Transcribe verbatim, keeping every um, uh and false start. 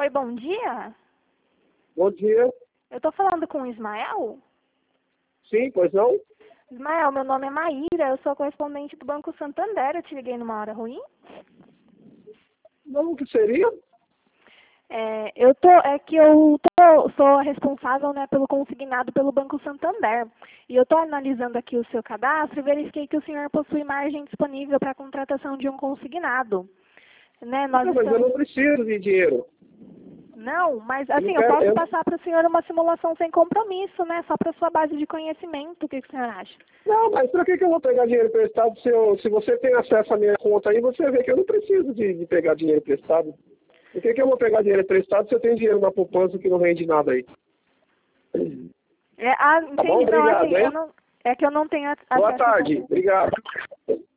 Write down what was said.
Oi, bom dia. Bom dia. Eu tô falando com o Ismael? Sim, pois não? Ismael, meu nome é Maíra, eu sou correspondente do Banco Santander. Eu te liguei numa hora ruim? Não, o que seria? É, eu tô, é que eu tô, sou responsável, né, pelo consignado pelo Banco Santander. E eu estou analisando aqui o seu cadastro e verifiquei que o senhor possui margem disponível para a contratação de um consignado. Né, nós Não, mas eu estamos... não preciso de dinheiro. Não, mas Eu não assim, eu quero, posso eu... passar para o senhor uma simulação sem compromisso, né? Só para sua base de conhecimento. O que, que o senhor acha? Não, mas para que, que eu vou pegar dinheiro emprestado se, eu, se você tem acesso à minha conta aí, você vê que eu não preciso de, de pegar dinheiro emprestado. Por que, que eu vou pegar dinheiro emprestado se eu tenho dinheiro na poupança que não rende nada aí? É, ah, Tá bom? entendi. Não, Obrigado, assim, eu hein? não, é que eu não tenho a- Boa acesso a... tarde. Obrigado.